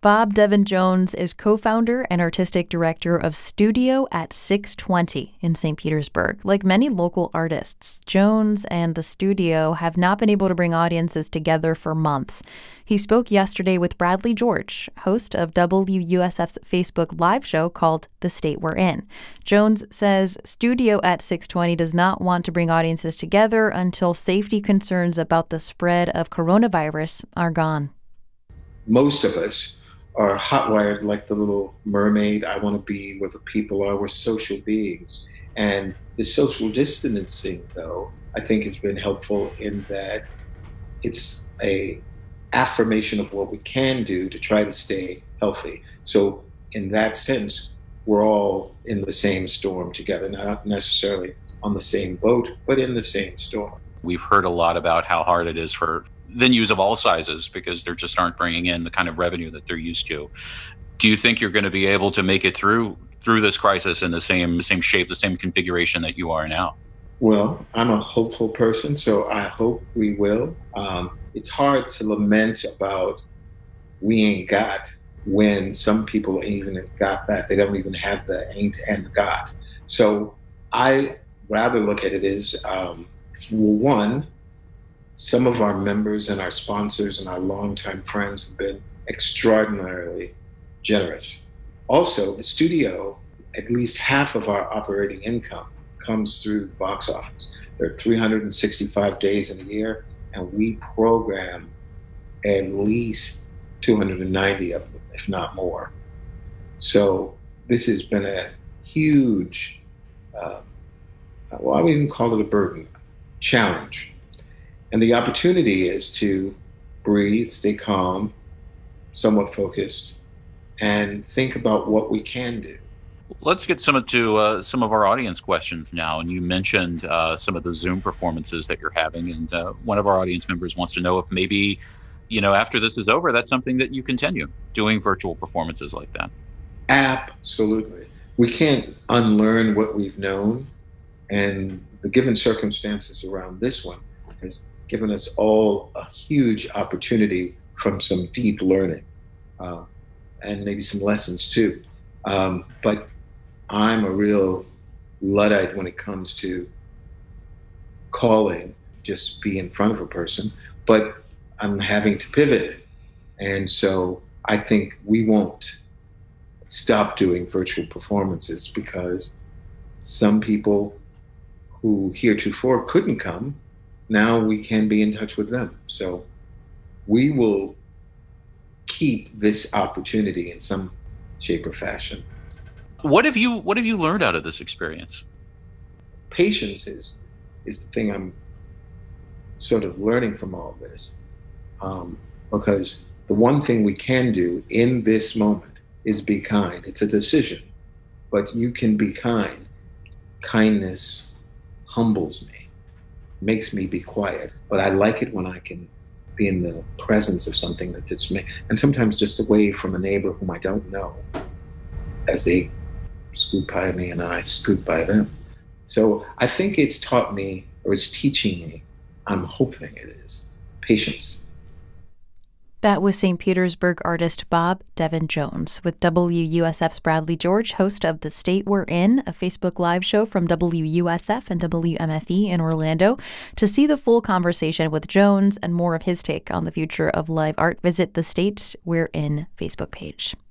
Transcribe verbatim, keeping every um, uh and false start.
Bob Devin Jones is co-founder and artistic director of Studio at six twenty in Saint Petersburg. Like many local artists, Jones and the Studio have not been able to bring audiences together for months. He spoke yesterday with Bradley George, host of W U S F's Facebook Live show called The State We're In. Jones says Studio at six twenty does not want to bring audiences together until safety concerns about the spread of coronavirus are gone. Most of us are hot-wired like the little mermaid. I want to be where the people are. We're social beings. And the social distancing, though, I think has been helpful in that it's a affirmation of what we can do to try to stay healthy. So in that sense, we're all in the same storm together, not necessarily on the same boat, but in the same storm. We've heard a lot about how hard it is for venues of all sizes because there just aren't bringing in the kind of revenue that they're used to. Do you think you're going to be able to make it through through this crisis in the same the same shape, the same configuration that you are now? Well, I'm a hopeful person, so I hope we will. Um, it's hard to lament about we ain't got when some people ain't even got that. They don't even have the ain't and got. So I rather look at it as, um, one, some of our members and our sponsors and our longtime friends have been extraordinarily generous. Also, the studio, at least half of our operating income comes through the box office. There are three hundred sixty-five days in a year, and we program at least two hundred ninety of them, if not more. So this has been a huge, uh, well, I wouldn't even call it a burden, challenge. And the opportunity is to breathe, stay calm, somewhat focused, and think about what we can do. Let's get some of to uh, some of our audience questions now. And you mentioned uh, some of the Zoom performances that you're having, and uh, one of our audience members wants to know if maybe, you know, after this is over, that's something that you continue doing virtual performances like that. Absolutely. We can't unlearn what we've known, and the given circumstances around this one has given us all a huge opportunity from some deep learning uh, and maybe some lessons too. Um, but I'm a real Luddite when it comes to calling, just be in front of a person, but I'm having to pivot. And so I think we won't stop doing virtual performances because some people who heretofore couldn't come, now we can be in touch with them. So we will keep this opportunity in some shape or fashion. What have you What have you learned out of this experience? Patience is is the thing I'm sort of learning from all this, um, because the one thing we can do in this moment is be kind. It's a decision, but you can be kind. Kindness humbles me, makes me be quiet, but I like it when I can be in the presence of something that gets me, and sometimes just away from a neighbor whom I don't know, as they scoot by me and I scoot by them. So I think it's taught me, or it's teaching me, I'm hoping it is, patience. That was Saint Petersburg artist Bob Devin Jones with W U S F's Bradley George, host of The State We're In, a Facebook Live show from W U S F and W M F E in Orlando. To see the full conversation with Jones and more of his take on the future of live art, visit the State We're In Facebook page.